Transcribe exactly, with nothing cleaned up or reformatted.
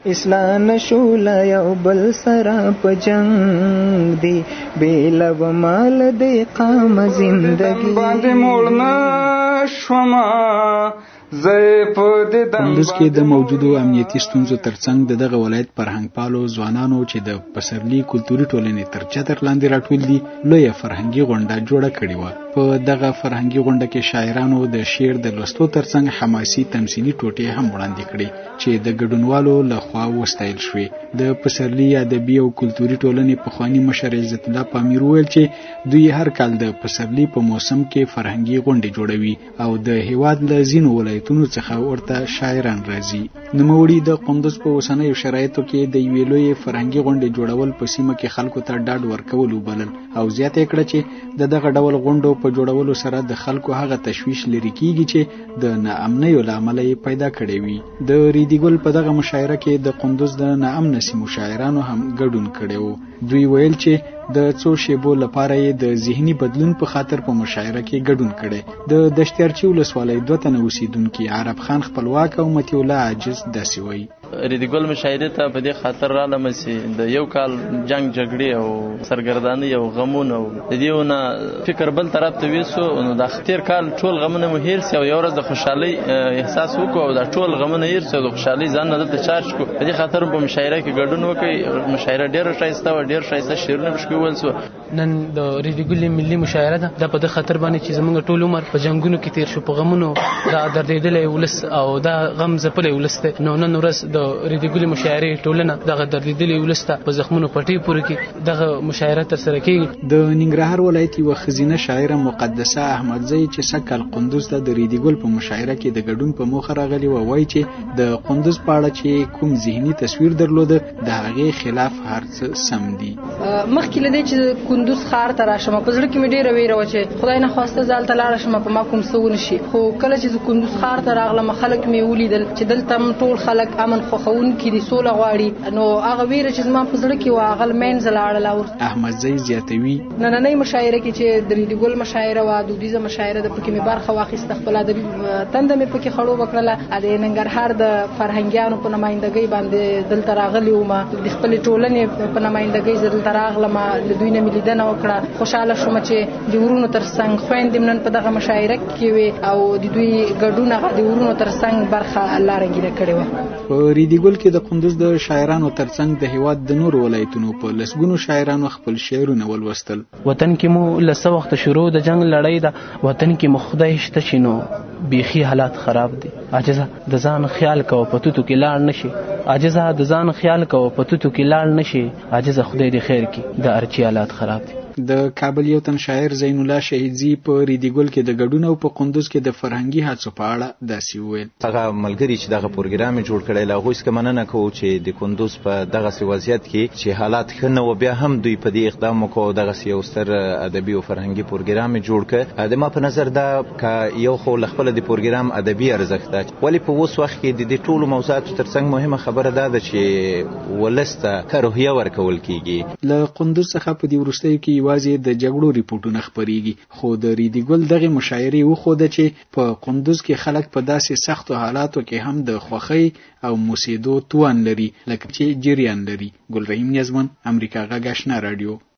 اصلاح نشول یو بل سره په جنگ دی بیلو مال دی قام زندگی باندې موړ شوما کندوز کې د موجودو امنیتي ستونزو ترڅنګ د دغه ولایت فرهنګ پالو ځوانانو چې د پسرلي کلتوري ټولنې تر چتر لاندې راټول دي لوی فرهنګي غونډه جوړه کړې و. په دغه فرهنګي غونډه کې شاعرانو د شعر د لوستلو ترڅنګ حماسي تمثيلي ټوټې هم وړاندې کړې چې د ګډونوالو لخوا وستایل شوې. د پسرلي ادبي او کلتوري ټولنې پخوانی مشر عزت الله پامیر ویل چې دوی هر کال د پسرلي په موسم کې فرهنګي غونډې جوړوي او د هیواد له ځینو ولایتونو تونو څخه ورته شاعران راځي. نوموړي د قندوز په اوسنیو شرایطو کې د یوې لویې فرهنګي غونډې جوړول په سیمه کې خلکو ته ډاډ ورکول وبلل او زیاته کړه چې د دغه ډول غونډو په جوړولو سره د خلکو هغه تشویش لري کیږي چې د ناامنۍ له امله پیدا کړي وي. د ریډیګل په دغه مشاعره کې د قندوز د ناامن سیمو شاعرانو هم ګډون کړي وو. دوی ویل چې د څو شیبو لپاره یې د ذهني بدلون په خاطر په مشاعره کې ګډون کړي. د دشتیارچی ولسوالۍ دوه تنه اوسیدونکي عرب خان خپلواک او متي الله عاجز داسې وایي. ریډیګل مشاعره ته په دې خاطر را لمسي د یو کال جنگ جګړې او سرګرداني او غمونه او د دیونه فکر بل طرف ته وېسو نو د اختر کال ټول غمونه مو هیر سي او یو ورځ د خوشحالي احساس وکړو او د ټول غمونه هیر سي د خوشحالي ځان نه د چارج کو. په دې خاطر په مشاعره کې ګډون وکړي. مشاعره ډېر ښایسته او ډېر ښایسته شعرونه پکې ویل سو. نن د ریډیګل ملي مشاعره ده د په خاطر باندې چې زمونږ ټول عمر په جنگونو کې تیر شو په غمونو دا دردېدلې ولس او دا غم زپلې ولسته نو نن ورځ د ریډیګل مشاعره ټولنه دغه دردېدلې ولسته په زخمونو پټي پورې کې دغه مشاعره تر سره کوي. د ننګرهار ولایت یو خزینه شاعره مقدسه احمدزی چې سکل قندوز ته د ریډیګل په مشاعره کې د ګډون په موخه راغلی و وایي چې د قندوز په اړه چې کوم ذهني تصویر درلوده د هغې خلاف هر څه سم دي. مخکې لدی چې کندوز ښار ته راشم په زړه کې مې ډېره ویره وه چې خدای نه خواسته زه هلته لاړه شم په ما کوم څه ونه شي. خو کله چې زه کندوز ښار ته راغلم خلک مې ولیدل چې دلته ټول خلک امن خوښونکي دي سوله غواړي نو هغه ویره چې زما په زړه کې وه هغه له منځه لاړله. احمدزی زیاتوي نننۍ مشاعره کې چې د ریډیګل مشاعره وه دودیزه مشاعره ده پکې مې برخه واخیسته خپل ادبي تنده مې پکې خړوبه کړله. د ننګرهار د فرهنګیانو په نمایندګۍ باندې دلته راغلی وم د خپلې ټولنې په نمایندګۍ زه دلته راغلم له دوی نه مې لیدنه وکړه. خوشحاله شوم چې د ورونو تر څنګ خویندې مې نن په دغه مشاعره کې وې او د دوی ګډون هغه د ورونو تر څنګ برخه الله رنګینه کړې وه. په ریډیګل کې د قندوز د شاعرانو ترڅنګ د هیواد د نورو ولایتونو په لسګونو شاعرانو خپل شعرونه ولوستل. وطن کې مو له څه وخته شروع د جنگ لړۍ ده وطن کې مو خدای شته چې نو بیخي حالات خراب دي. عاجزه د ځان خیال کوه په توتو کې لاړ نشي. عاجزه د ځان خیال کوه په توتو کې لاړ نشي. عاجزه خدای دې خیر کړي د ارچي حالات خراب دي. د کابل یو تن شاعر زین الله شهیدزی په ریډیګل کې د ګډون او په قندوز کې د فرهنګي هڅو په اړه داسې وویل. هغه ملګری چې دغه پروګرام جوړ کړی له هغوی څخه مننه کوو چې د قندوز په دغسې وضعیت کې چې حالات ښه نه و بیا هم دوی په دې اقدام وکړو دغسې یو ستر ادبي او فرهنګي پروګرام جوړ کړ. د ما په نظر دا که یو خو له خپله د پروګرام ادبي ارزښت ده ولې په اوس وخت کې د دې ټولو موضوعاتو ترڅنګ مهمه خبره دا ده چې ولس ته ښه روحیه ورکول کیږي. له قندوز څخه په دې وروستیو کې یوازې د جګړو ریپورټونه خپریږي خو د ریډیګل دغه مشاعرې وښوده چې په قندوز کې خلک په داسې سختو حالاتو کې هم د خوښۍ او موسیدو توان لري لکه چې جریان لري. ګل رحیم نیازمن، امریکا غږ آشنا رادیو.